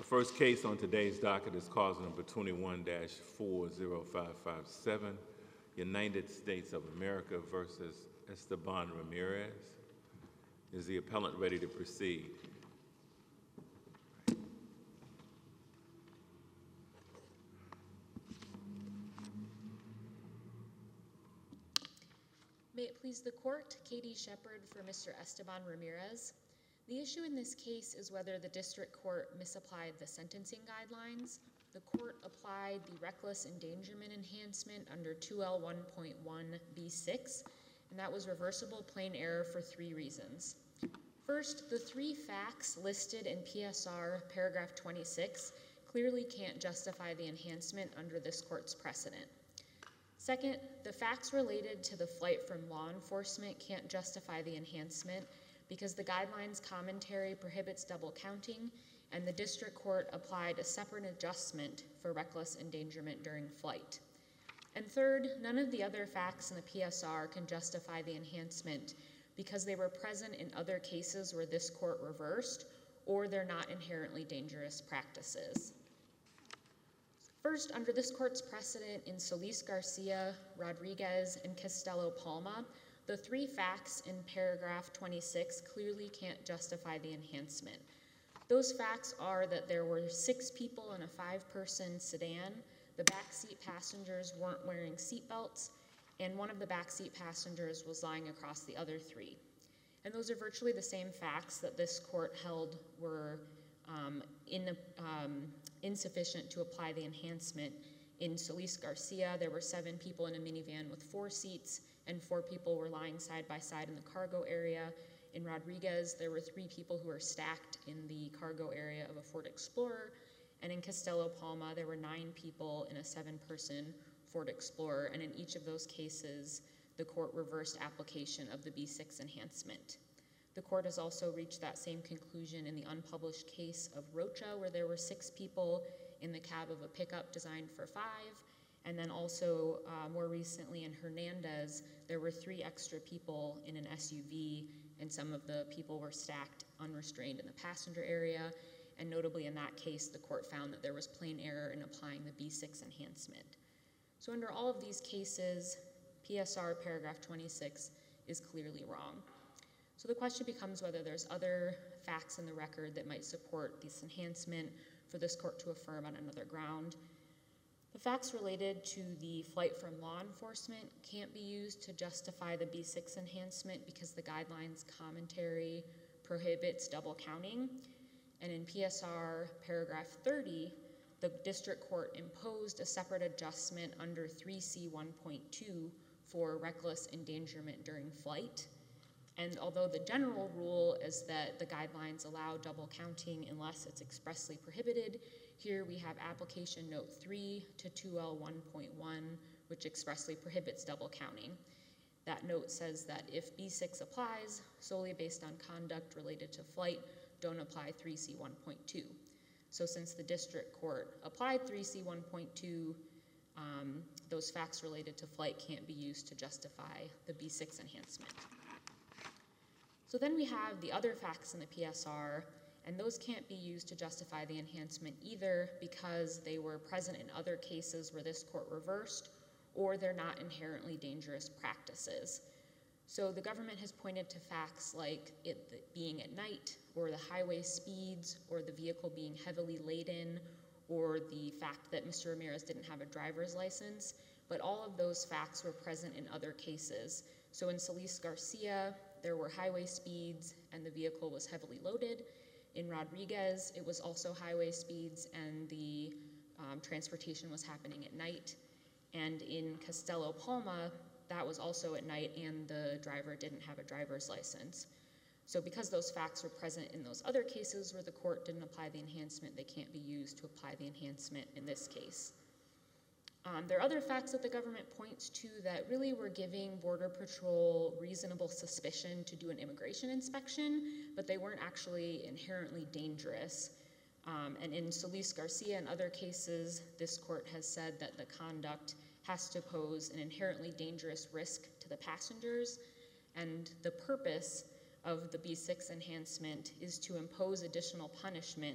first case on today's docket is cause number 21-40557, United States of America versus Esteban Ramirez. Is the appellant ready to proceed? May it please the court, Katie Shepard for Mr. Esteban Ramirez. The issue in this case is whether the district court misapplied the sentencing guidelines. The court applied the reckless endangerment enhancement under 2L1.1b6, and that was reversible plain error for 3 reasons. First, the 3 facts listed in PSR paragraph 26 clearly can't justify the enhancement under this court's precedent. Second, the facts related to the flight from law enforcement can't justify the enhancement because the guidelines commentary prohibits double counting, and the district court applied a separate adjustment for reckless endangerment during flight. And third, none of the other facts in the PSR can justify the enhancement because they were present in other cases where this court reversed, or they're not inherently dangerous practices. First, under this court's precedent in Solis Garcia, Rodriguez, and Castello Palma, the 3 facts in paragraph 26 clearly can't justify the enhancement. Those facts are that there were 6 people in a 5-person sedan, the backseat passengers weren't wearing seatbelts, and one of the backseat passengers was lying across the other 3. And those are virtually the same facts that this court held were insufficient to apply the enhancement. In Solis Garcia, there were 7 people in a minivan with 4 seats, and 4 people were lying side by side in the cargo area. In Rodriguez, there were 3 people who were stacked in the cargo area of a Ford Explorer, and in Castello Palma, there were 9 people in a 7-person Ford Explorer, and in each of those cases, the court reversed application of the B6 enhancement. The court has also reached that same conclusion in the unpublished case of Rocha, where there were 6 people in the cab of a pickup designed for 5, and then also more recently in Hernandez, there were 3 extra people in an SUV, and some of the people were stacked unrestrained in the passenger area, and notably in that case, the court found that there was plain error in applying the B6 enhancement. So under all of these cases, PSR paragraph 26 is clearly wrong. So the question becomes whether there's other facts in the record that might support this enhancement for this court to affirm on another ground. The facts related to the flight from law enforcement can't be used to justify the B6 enhancement because the guidelines commentary prohibits double counting. And in PSR paragraph 30, the district court imposed a separate adjustment under 3C1.2 for reckless endangerment during flight. And although the general rule is that the guidelines allow double counting unless it's expressly prohibited, here we have application note 3 to 2L1.1, which expressly prohibits double counting. That note says that if B6 applies solely based on conduct related to flight, don't apply 3C1.2. So since the district court applied 3C1.2, those facts related to flight can't be used to justify the B6 enhancement. So then we have the other facts in the PSR, and those can't be used to justify the enhancement either because they were present in other cases where this court reversed, or they're not inherently dangerous practices. So the government has pointed to facts like it being at night, or the highway speeds, or the vehicle being heavily laden, or the fact that Mr. Ramirez didn't have a driver's license, but all of those facts were present in other cases. So in Solis Garcia, there were highway speeds and the vehicle was heavily loaded. In Rodriguez, it was also highway speeds and the transportation was happening at night. And in Castello Palma, that was also at night and the driver didn't have a driver's license. So because those facts were present in those other cases where the court didn't apply the enhancement, they can't be used to apply the enhancement in this case. There are other facts that the government points to that really were giving Border Patrol reasonable suspicion to do an immigration inspection, but they weren't actually inherently dangerous. And in Solis Garcia and other cases, this court has said that the conduct has to pose an inherently dangerous risk to the passengers, and the purpose of the B6 enhancement is to impose additional punishment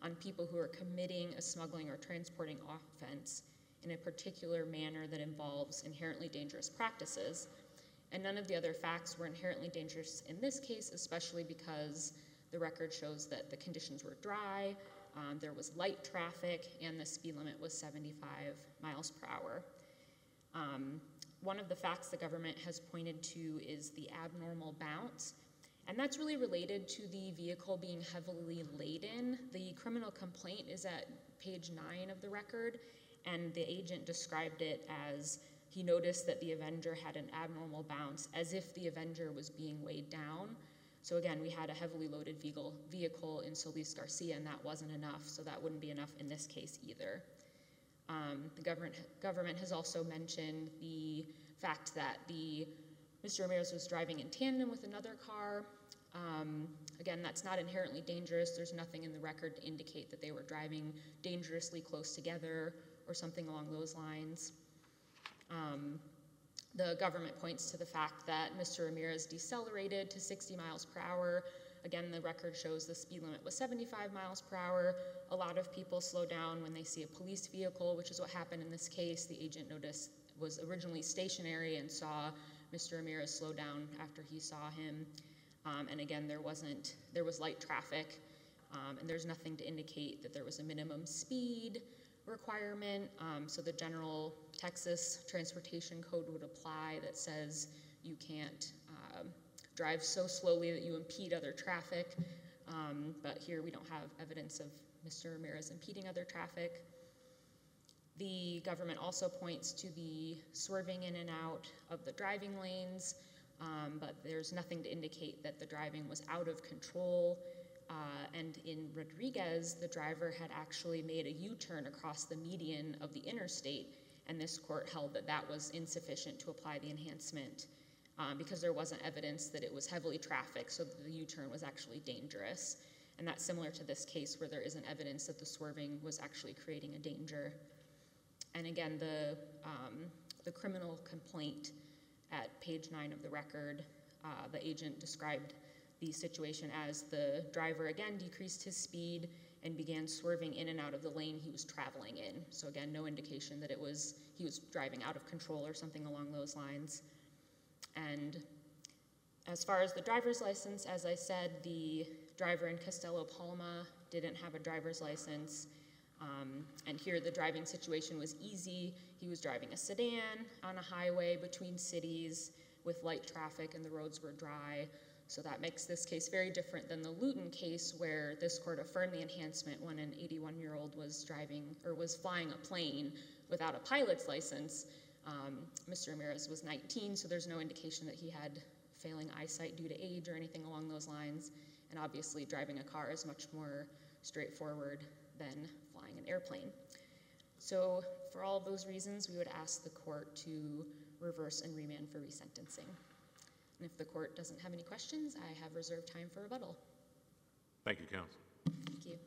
on people who are committing a smuggling or transporting offense in a particular manner that involves inherently dangerous practices. And none of the other facts were inherently dangerous in this case, especially because the record shows that the conditions were dry, there was light traffic, and the speed limit was 75 miles per hour. One of the facts the government has pointed to is the abnormal bounce, and that's really related to the vehicle being heavily laden. The criminal complaint is at page 9 of the record, and the agent described it as he noticed that the Avenger had an abnormal bounce, as if the Avenger was being weighed down. So again, we had a heavily loaded vehicle in Solis Garcia, and that wasn't enough, so that wouldn't be enough in this case either. The government has also mentioned the fact that Mr. Ramirez was driving in tandem with another car. Again, that's not inherently dangerous. There's nothing in the record to indicate that they were driving dangerously close together or something along those lines. The government points to the fact that Mr. Ramirez decelerated to 60 miles per hour. Again, the record shows the speed limit was 75 miles per hour. A lot of people slow down when they see a police vehicle, which is what happened in this case. The agent noticed was originally stationary and saw Mr. Ramirez slow down after he saw him. And again, there was light traffic, and there's nothing to indicate that there was a minimum speed requirement. So the general Texas transportation code would apply that says you can't drive so slowly that you impede other traffic. But here we don't have evidence of Mr. Ramirez impeding other traffic. The government also points to the swerving in and out of the driving lanes, but there's nothing to indicate that the driving was out of control. And in Rodriguez, the driver had actually made a U-turn across the median of the interstate, and this court held that that was insufficient to apply the enhancement because there wasn't evidence that it was heavily trafficked, so the U-turn was actually dangerous. And that's similar to this case where there isn't evidence that the swerving was actually creating a danger. And again, the criminal complaint at page 9 of the record, the agent described the situation as the driver again decreased his speed and began swerving in and out of the lane he was traveling in. So again, no indication that he was driving out of control or something along those lines. And as far as the driver's license, as I said, the driver in Castelo Palma didn't have a driver's license. And here the driving situation was easy. He was driving a sedan on a highway between cities with light traffic and the roads were dry. So that makes this case very different than the Luton case where this court affirmed the enhancement when an 81-year-old was flying a plane without a pilot's license. Mr. Ramirez was 19, so there's no indication that he had failing eyesight due to age or anything along those lines. And obviously driving a car is much more straightforward than flying an airplane. So for all of those reasons, we would ask the court to reverse and remand for resentencing. And if the court doesn't have any questions, I have reserved time for rebuttal. Thank you, counsel. Thank you.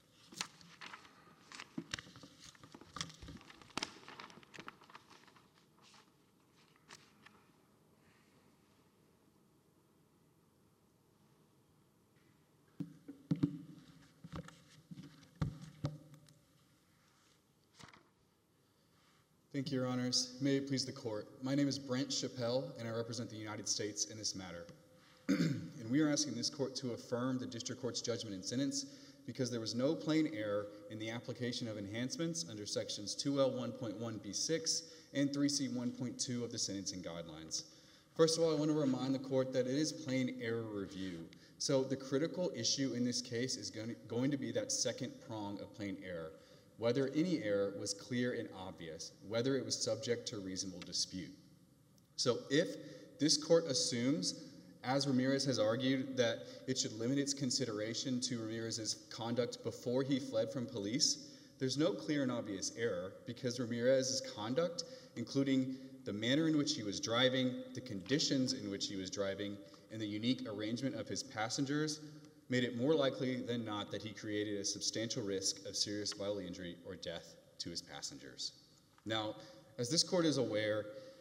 Thank you, Your Honors. May it please the court. My name is Brent Chappelle, and I represent the United States in this matter. And we are asking this court to affirm the district court's judgment and sentence because there was no plain error in the application of enhancements under sections 2L1.1b6 and 3C1.2 of the sentencing guidelines. First of all, I want to remind the court that it is plain error review. So the critical issue in this case is going to be that second prong of plain error. Whether any error was clear and obvious, whether it was subject to reasonable dispute. So if this court assumes, as Ramirez has argued, that it should limit its consideration to Ramirez's conduct before he fled from police, there's no clear and obvious error because Ramirez's conduct, including the manner in which he was driving, the conditions in which he was driving, and the unique arrangement of his passengers, made it more likely than not that he created a substantial risk of serious bodily injury or death to his passengers. Now, as this court is aware,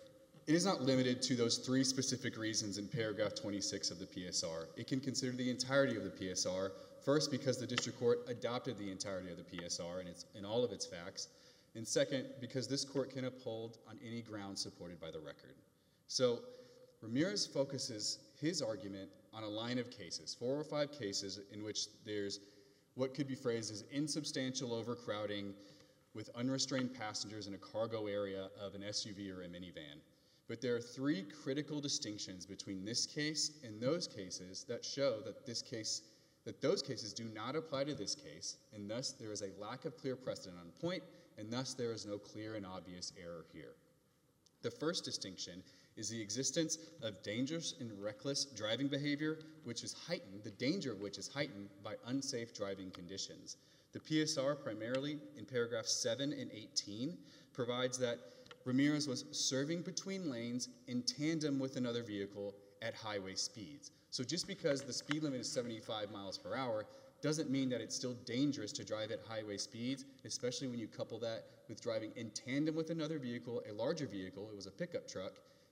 It is not limited to those 3 specific reasons in paragraph 26 of the PSR. It can consider the entirety of the PSR, first because the district court adopted the entirety of the PSR and all of its facts, and second, because this court can uphold on any ground supported by the record. So Ramirez focuses his argument on a line of cases, 4 or 5 cases in which there's what could be phrased as insubstantial overcrowding with unrestrained passengers in a cargo area of an SUV or a minivan. But there are 3 critical distinctions between this case and those cases that show that those cases do not apply to this case, and thus there is a lack of clear precedent on point, and thus there is no clear and obvious error here. The first distinction is the existence of dangerous and reckless driving behavior, which is heightened, the danger of which is heightened by unsafe driving conditions. The PSR, primarily in paragraphs 7 and 18, provides that Ramirez was serving between lanes in tandem with another vehicle at highway speeds. So just because the speed limit is 75 miles per hour doesn't mean that it's still dangerous to drive at highway speeds, especially when you couple that with driving in tandem with another vehicle, a larger vehicle, it was a pickup truck,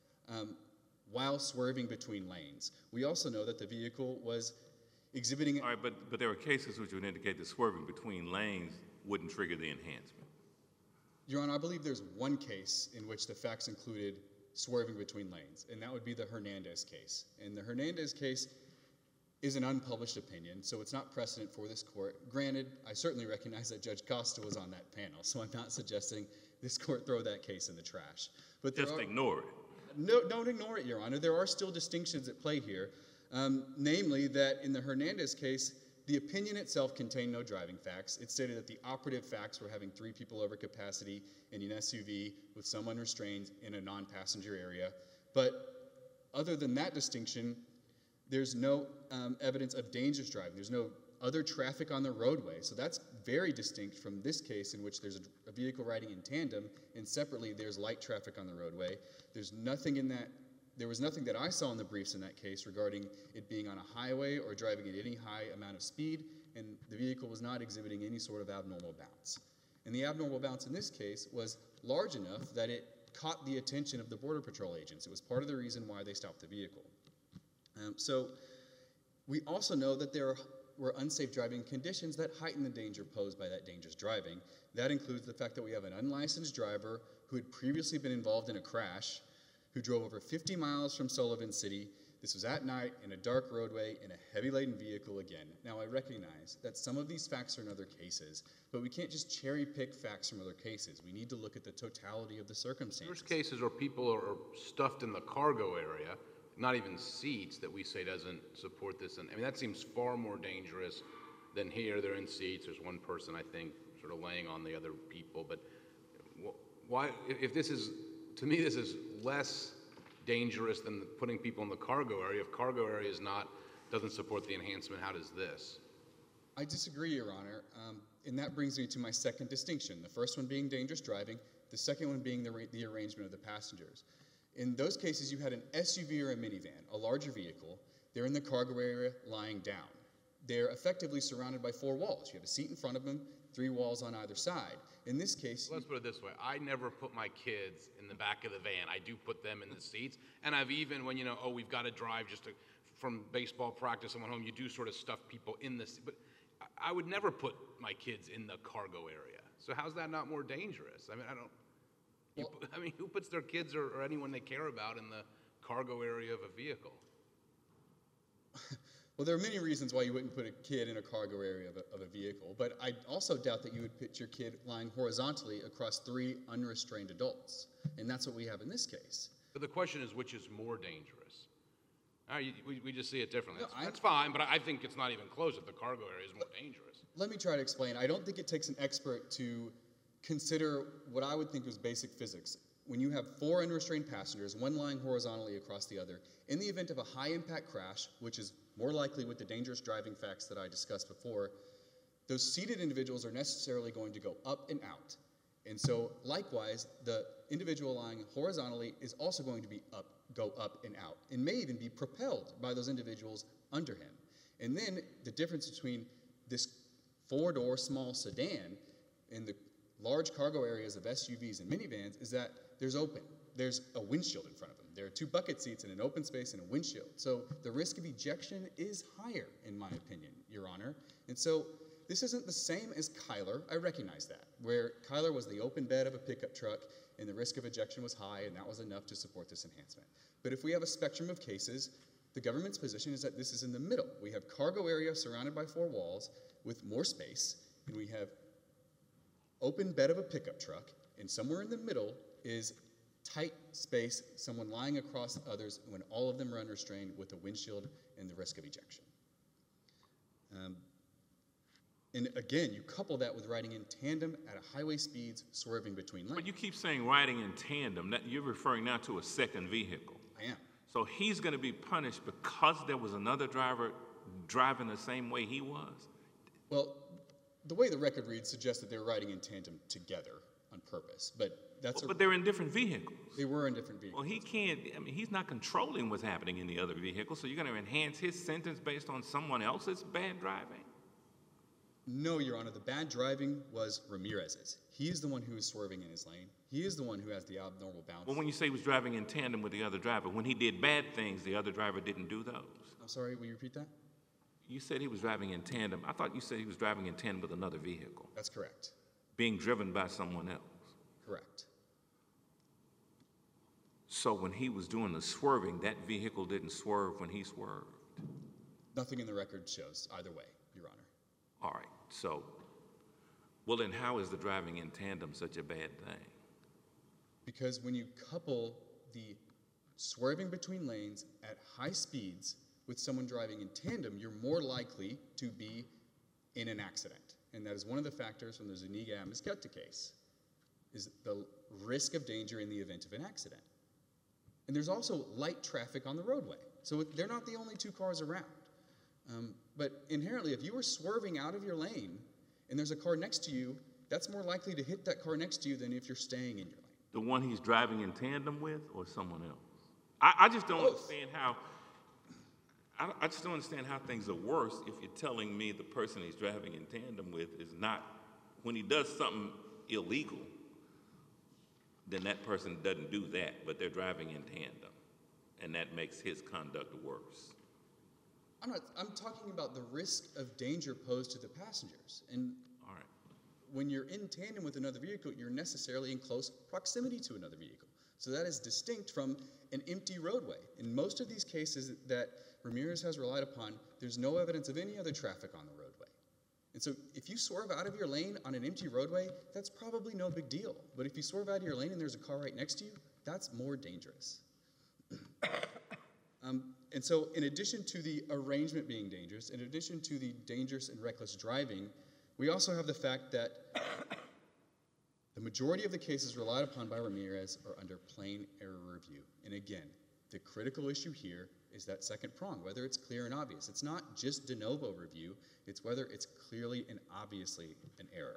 while swerving between lanes. We also know that the vehicle was exhibiting... All right, but there are cases which would indicate that swerving between lanes wouldn't trigger the enhancement. Your Honor, I believe there's one case in which the facts included swerving between lanes, and that would be the Hernandez case. And the Hernandez case is an unpublished opinion, so it's not precedent for this court. Granted, I certainly recognize that Judge Costa was on that panel, so I'm not suggesting this court throw that case in the trash. But Just ignore it. No, don't ignore it, Your Honor. There are still distinctions at play here, namely that in the Hernandez case, the opinion itself contained no driving facts. It stated that the operative facts were having 3 people over capacity in an SUV with some unrestrained in a non-passenger area. But other than that distinction, there's no evidence of dangerous driving. There's no other traffic on the roadway. So that's very distinct from this case in which there's a vehicle riding in tandem, and separately there's light traffic on the roadway. There was nothing that I saw in the briefs in that case regarding it being on a highway or driving at any high amount of speed, and the vehicle was not exhibiting any sort of abnormal bounce. And the abnormal bounce in this case was large enough that it caught the attention of the Border Patrol agents. It was part of the reason why they stopped the vehicle. So we also know that there were unsafe driving conditions that heighten the danger posed by that dangerous driving. That includes the fact that we have an unlicensed driver who had previously been involved in a crash, who drove over 50 miles from Sullivan City. This was at night in a dark roadway in a heavy-laden vehicle again. Now, I recognize that some of these facts are in other cases, but we can't just cherry-pick facts from other cases. We need to look at the totality of the circumstances. There's cases where people are stuffed in the cargo area, not even seats, that we say doesn't support this. And I mean, that seems far more dangerous than here. They're in seats. There's one person, I think, sort of laying on the other people. But why, if this is, to me, this is less dangerous than putting people in the cargo area. If cargo area doesn't support the enhancement, how does this? I disagree, Your Honor, and that brings me to my second distinction. The first one being dangerous driving, the second one being the arrangement of the passengers. In those cases, you had an SUV or a minivan, a larger vehicle. They're in the cargo area lying down. They're effectively surrounded by 4 walls. You have a seat in front of them, 3 walls on either side. In this case... Let's put it this way. I never put my kids in the back of the van. I do put them in the seats. And I've even, when, we've got to drive from baseball practice, someone home, you do sort of stuff people in the seat. But I would never put my kids in the cargo area. So how's that not more dangerous? I mean, who puts their kids or anyone they care about in the cargo area of a vehicle? Well, there are many reasons why you wouldn't put a kid in a cargo area of a vehicle, but I also doubt that you would put your kid lying horizontally across 3 unrestrained adults, and that's what we have in this case. But the question is, which is more dangerous? We just see it differently. No, that's fine, but I think it's not even close that the cargo area is more dangerous. Let me try to explain. I don't think it takes an expert to consider what I would think was basic physics. When you have 4 unrestrained passengers, one lying horizontally across the other, in the event of a high-impact crash, which is more likely with the dangerous driving facts that I discussed before, those seated individuals are necessarily going to go up and out. And so, likewise, the individual lying horizontally is also going to go up and out, and may even be propelled by those individuals under him. And then the difference between this 4-door small sedan and the large cargo areas of SUVs and minivans is that there's open. there's a windshield in front of them. There are 2 bucket seats and an open space and a windshield. So the risk of ejection is higher, in my opinion, Your Honor. And so this isn't the same as Kyler. I recognize that, where Kyler was the open bed of a pickup truck and the risk of ejection was high, and that was enough to support this enhancement. But if we have a spectrum of cases, the government's position is that this is in the middle. We have cargo area surrounded by 4 walls with more space, and we have open bed of a pickup truck, and somewhere in the middle is tight space, someone lying across others when all of them are unrestrained with a windshield and the risk of ejection. And again, you couple that with riding in tandem at a highway speeds, swerving between lanes. But you keep saying riding in tandem. That, you're referring now to a second vehicle. I am. So he's going to be punished because there was another driver driving the same way he was? Well, the way the record reads suggests that they were riding in tandem together on purpose, but that's But they're in different vehicles. they were in different vehicles. Well, he can't, I mean, he's not controlling what's happening in the other vehicle, so you're going to enhance his sentence based on someone else's bad driving? No, Your Honor, the bad driving was Ramirez's. He is the one who is swerving in his lane. He is the one who has the abnormal bounce. Well, when you say he was driving in tandem with the other driver, when he did bad things, the other driver didn't do those. I'm sorry, will you repeat that? You said he was driving in tandem. I thought you said he was driving in tandem with another vehicle, That's correct. being driven by someone else. Correct. So when he was doing the swerving, that vehicle didn't swerve when he swerved. Nothing in the record shows either way, Your Honor. All right, so, well then how is the driving in tandem such a bad thing? Because when you couple the swerving between lanes at high speeds with someone driving in tandem, you're more likely to be in an accident. And that is one of the factors from the Zuniga-Mosqueda case, is the risk of danger in the event of an accident. And there's also light traffic on the roadway. So they're not the only 2 cars around. But inherently, if you were swerving out of your lane and there's a car next to you, that's more likely to hit that car next to you than if you're staying in your lane. The one he's driving in tandem with or someone else? I just don't understand how, I just don't understand how things are worse if you're telling me the person he's driving in tandem with is not, when he does something illegal, then that person doesn't do that, but they're driving in tandem, and that makes his conduct worse. I'm talking about the risk of danger posed to the passengers. And All right. when you're in tandem with another vehicle, you're necessarily in close proximity to another vehicle. So that is distinct from an empty roadway. In most of these cases that Ramirez has relied upon, there's no evidence of any other traffic on the roadway. And so if you swerve out of your lane on an empty roadway, that's probably no big deal. But if you swerve out of your lane and there's a car right next to you, that's more dangerous. And so in addition to the arrangement being dangerous, in addition to the dangerous and reckless driving, we also have the fact that the majority of the cases relied upon by Ramirez are under plain error review. And again, the critical issue here is that second prong, whether it's clear and obvious. It's not just de novo review, it's whether it's clearly and obviously an error.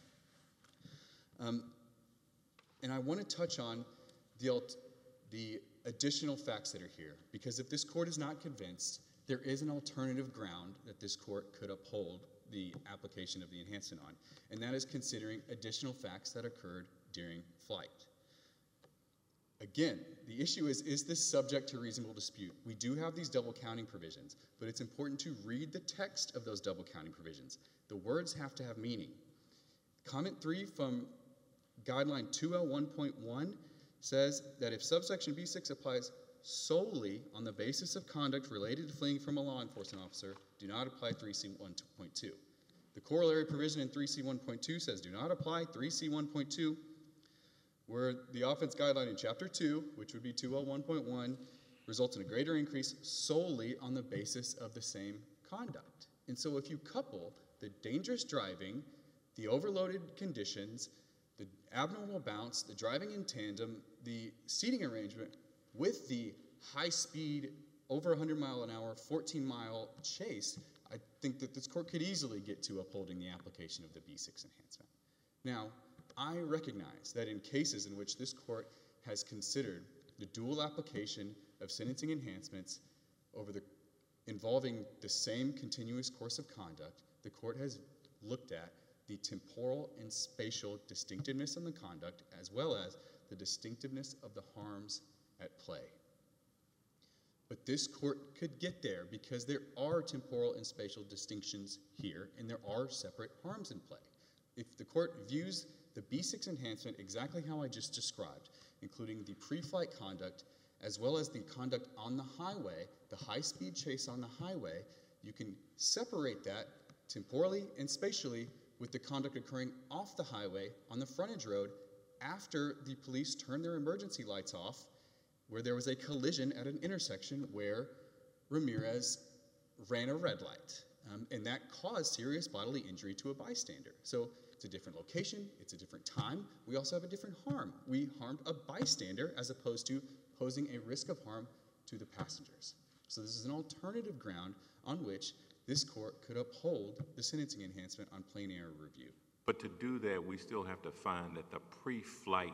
And I want to touch on the additional facts that are here, because if this court is not convinced, there is an alternative ground that this court could uphold the application of the enhancement on, and that is considering additional facts that occurred during flight. Again, the issue is this subject to reasonable dispute? We do have these double counting provisions, but it's important to read the text of those double counting provisions. The words have to have meaning. Comment 3 from Guideline 2L1.1 says that if subsection B6 applies solely on the basis of conduct related to fleeing from a law enforcement officer, do not apply 3C1.2. The corollary provision in 3C1.2 says do not apply 3C1.2, where the offense guideline in Chapter 2, which would be 2L1.1, results in a greater increase solely on the basis of the same conduct. And so if you couple the dangerous driving, the overloaded conditions, the abnormal bounce, the driving in tandem, the seating arrangement with the high-speed, over 100-mile-an-hour, 14-mile chase, I think that this court could easily get to upholding the application of the B6 enhancement. Now, I recognize that in cases in which this court has considered the dual application of sentencing enhancements involving the same continuous course of conduct, the court has looked at the temporal and spatial distinctiveness in the conduct, as well as the distinctiveness of the harms at play. But this court could get there because there are temporal and spatial distinctions here, and there are separate harms in play. If the court views the B6 enhancement exactly how I just described, including the pre-flight conduct as well as the conduct on the highway, the high-speed chase on the highway, you can separate that temporally and spatially with the conduct occurring off the highway on the frontage road after the police turned their emergency lights off, where there was a collision at an intersection where Ramirez ran a red light. And that caused serious bodily injury to a bystander. So it's a different location, it's a different time. We also have a different harm. We harmed a bystander as opposed to posing a risk of harm to the passengers. So this is an alternative ground on which this court could uphold the sentencing enhancement on plain error review. But to do that, we still have to find that the pre-flight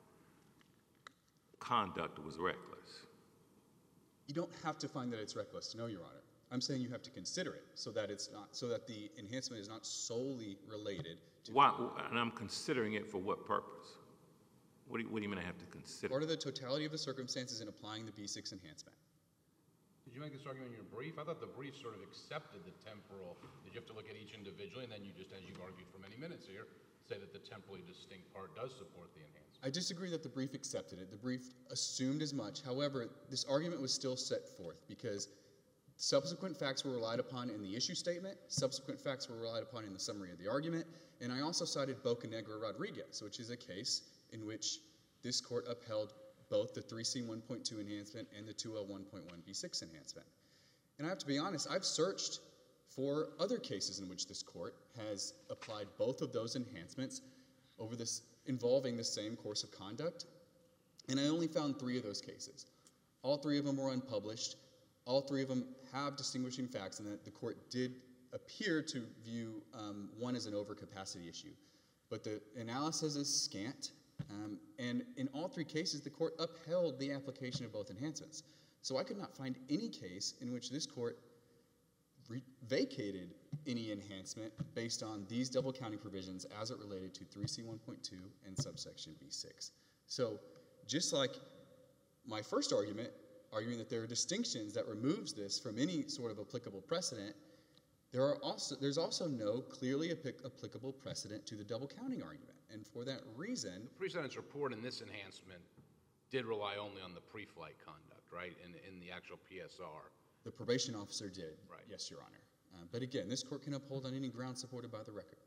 conduct was reckless. You don't have to find that it's reckless, no, Your Honor. I'm saying you have to consider it so that it's not, so that the enhancement is not solely related to. Why? And I'm considering it for what purpose? What do you mean I have to consider? Part of the totality of the circumstances in applying the B6 enhancement. Did you make this argument in your brief? I thought the brief sort of accepted the temporal. Did you have to look at each individually, and then you just, as you've argued for many minutes here, say that the temporally distinct part does support the enhancement? I disagree that the brief accepted it. The brief assumed as much. However, this argument was still set forth because subsequent facts were relied upon in the issue statement, subsequent facts were relied upon in the summary of the argument, and I also cited Bocanegra-Rodriguez, which is a case in which this court upheld both the 3C1.2 enhancement and the 2L1.1B6 enhancement. And I have to be honest, I've searched for other cases in which this court has applied both of those enhancements over this involving the same course of conduct, and I only found 3 of those cases. All 3 of them were unpublished. All 3 of them have distinguishing facts, and that the court did appear to view one as an overcapacity issue. But the analysis is scant, and in all 3 cases, the court upheld the application of both enhancements. So I could not find any case in which this court vacated any enhancement based on these double counting provisions as it related to 3C1.2 and subsection B6. So just like my first argument, arguing that there are distinctions that removes this from any sort of applicable precedent, there's also no clearly applicable precedent to the double counting argument. And for that reason, The pre-sentence report in this enhancement did rely only on the pre-flight conduct, right, in the actual PSR. the probation officer did. Right. Yes, Your Honor. But again, this court can uphold on any ground supported by the record.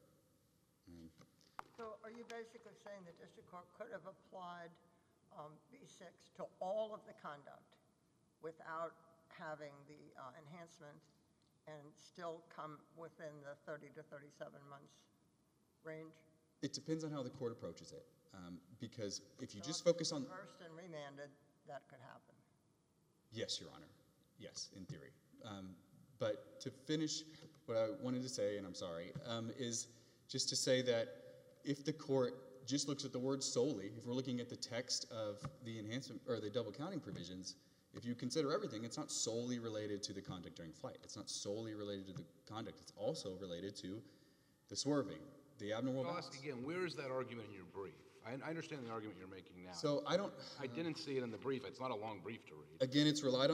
So are you basically saying the district court could have applied B6 to all of the conduct without having the enhancement and still come within the 30 to 37 months range? It depends on how the court approaches it. Because if you just focus on... Reversed and remanded, that could happen. Yes, Your Honor. Yes, in theory. But to finish what I wanted to say, and I'm sorry, is just to say that if the court just looks at the word solely, if we're looking at the text of the enhancement or the double counting provisions, if you consider everything, it's not solely related to the conduct during flight. It's not solely related to the conduct. It's also related to the swerving, the abnormal I'll balance. ask again, where is that argument in your brief? I understand the argument you're making now. So I didn't see it in the brief. It's not a long brief to read. Again, it's relied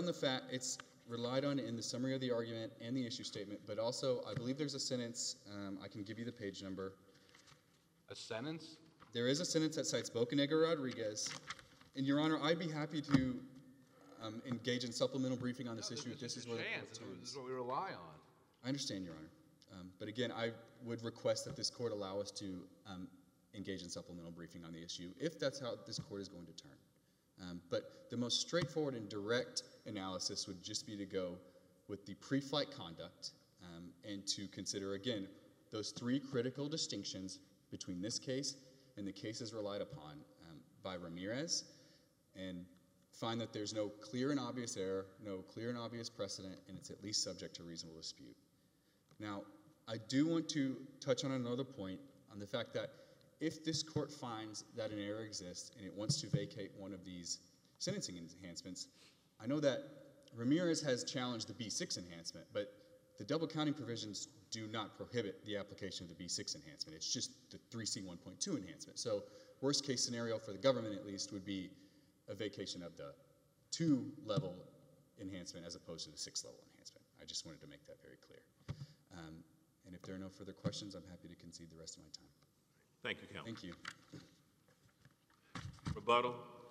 on in the summary of the argument and the issue statement, but also I believe there's a sentence, I can give you the page number. A sentence? There is a sentence that cites Bocanegra-Rodriguez. And Your Honor, I'd be happy to engage in supplemental briefing on this issue if this is where the court This turns. is what we rely on. I understand, Your Honor. But again, I would request that this court allow us to engage in supplemental briefing on the issue if that's how this court is going to turn. But the most straightforward and direct analysis would just be to go with the pre-flight conduct and to consider, again, those 3 critical distinctions between this case and the cases relied upon by Ramirez, and find that there's no clear and obvious error, no clear and obvious precedent, and it's at least subject to reasonable dispute. Now, I do want to touch on another point on the fact that if this court finds that an error exists and it wants to vacate one of these sentencing enhancements, I know that Ramirez has challenged the B6 enhancement, but the double counting provisions do not prohibit the application of the B6 enhancement. It's just the 3C1.2 enhancement. So worst case scenario for the government at least would be a vacation of the 2-level enhancement as opposed to the 6-level enhancement. I just wanted to make that very clear. And if there are no further questions, I'm happy to concede the rest of my time. Thank you, Counsel. Thank you. Rebuttal?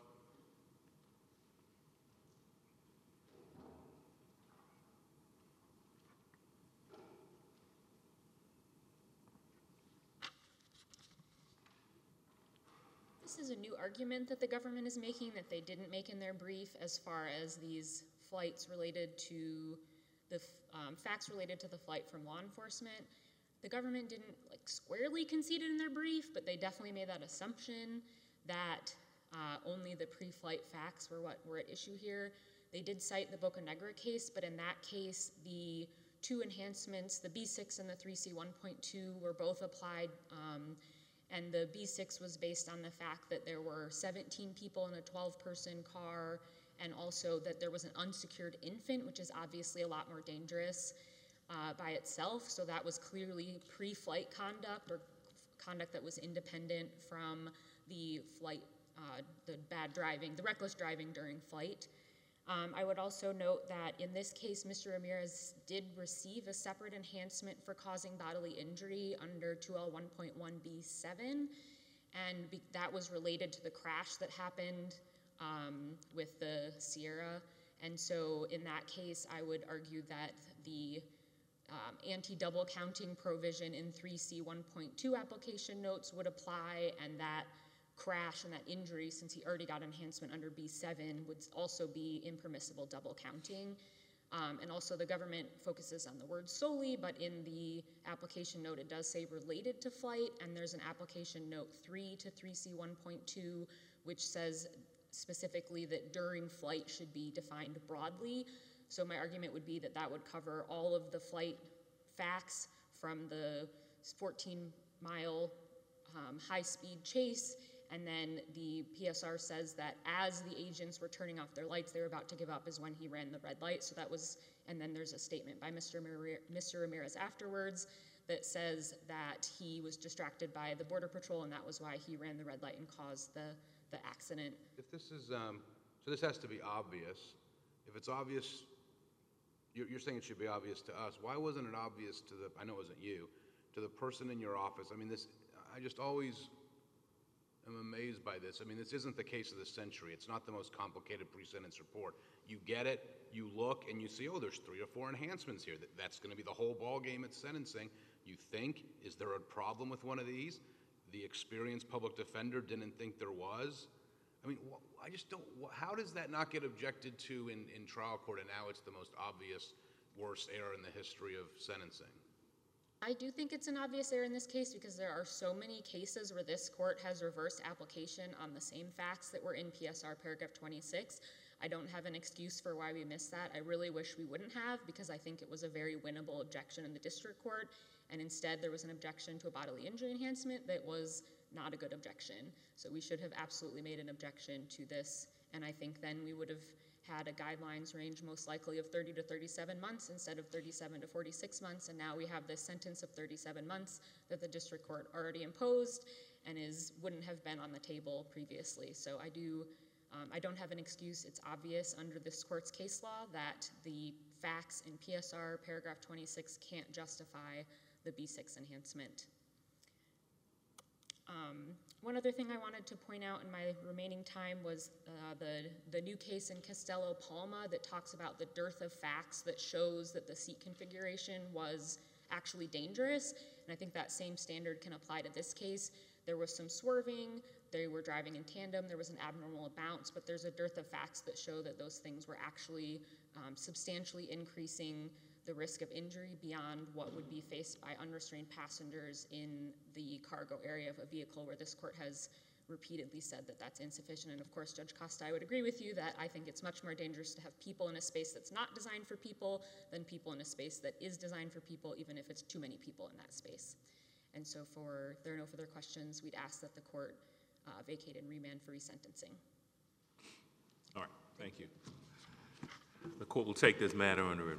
This is a new argument that the government is making that they didn't make in their brief as far as these flights related to the facts related to the flight from law enforcement. The government didn't squarely concede it in their brief, but they definitely made that assumption that only the pre-flight facts were what were at issue here. They did cite the Boca Negra case, but in that case, the 2 enhancements, the B6 and the 3C 1.2, were both applied, and the B6 was based on the fact that there were 17 people in a 12-person car, and also that there was an unsecured infant, which is obviously a lot more dangerous by itself. So that was clearly pre-flight conduct, or conduct that was independent from the flight, the bad driving, the reckless driving during flight. I would also note that in this case, Mr. Ramirez did receive a separate enhancement for causing bodily injury under 2L1.1B7, and that was related to the crash that happened with the Sierra. And so in that case, I would argue that the anti-double counting provision in 3C 1.2 application notes would apply, and that crash and that injury, since he already got enhancement under B7, would also be impermissible double counting. And also the government focuses on the word solely, but in the application note it does say related to flight, and there's an application note 3 to 3C 1.2, which says specifically that during flight should be defined broadly. So my argument would be that that would cover all of the flight facts from the 14-mile high-speed chase, and then the PSR says that as the agents were turning off their lights, they were about to give up is when he ran the red light. So that was, and then there's a statement by Mr. Ramirez afterwards that says that he was distracted by the Border Patrol, and that was why he ran the red light and caused the accident. If this is, so this has to be obvious. If it's obvious, you're saying it should be obvious to us. Why wasn't it obvious to the, I know it wasn't you, to the person in your office? I mean, this, I just always am amazed by this. I mean, this isn't the case of the century. It's not the most complicated pre-sentence report. You get it, you look, and you see, oh, there's 3 or 4 enhancements here. That's going to be the whole ball game at sentencing. You think, is there a problem with one of these? The experienced public defender didn't think there was. I mean, I just don't, how does that not get objected to in trial court, and now it's the most obvious, worst error in the history of sentencing? I do think it's an obvious error in this case because there are so many cases where this court has reversed application on the same facts that were in PSR paragraph 26. I don't have an excuse for why we missed that. I really wish we wouldn't have, because I think it was a very winnable objection in the district court, and instead there was an objection to a bodily injury enhancement that was not a good objection. So we should have absolutely made an objection to this, and I think then we would have had a guidelines range most likely of 30 to 37 months instead of 37 to 46 months, and now we have this sentence of 37 months that the district court already imposed and wouldn't have been on the table previously. So I don't have an excuse. It's obvious under this court's case law that the facts in PSR paragraph 26 can't justify the B6 enhancement. One other thing I wanted to point out in my remaining time was the new case in Castello-Palma that talks about the dearth of facts that shows that the seat configuration was actually dangerous, and I think that same standard can apply to this case. There was some swerving, they were driving in tandem, there was an abnormal bounce, but there's a dearth of facts that show that those things were actually substantially increasing the risk of injury beyond what would be faced by unrestrained passengers in the cargo area of a vehicle, where this court has repeatedly said that that's insufficient. And of course, Judge Costa, I would agree with you that I think it's much more dangerous to have people in a space that's not designed for people than people in a space that is designed for people, even if it's too many people in that space. And so if there are no further questions, we'd ask that the court vacate and remand for resentencing. All right, thank you. The court will take this matter under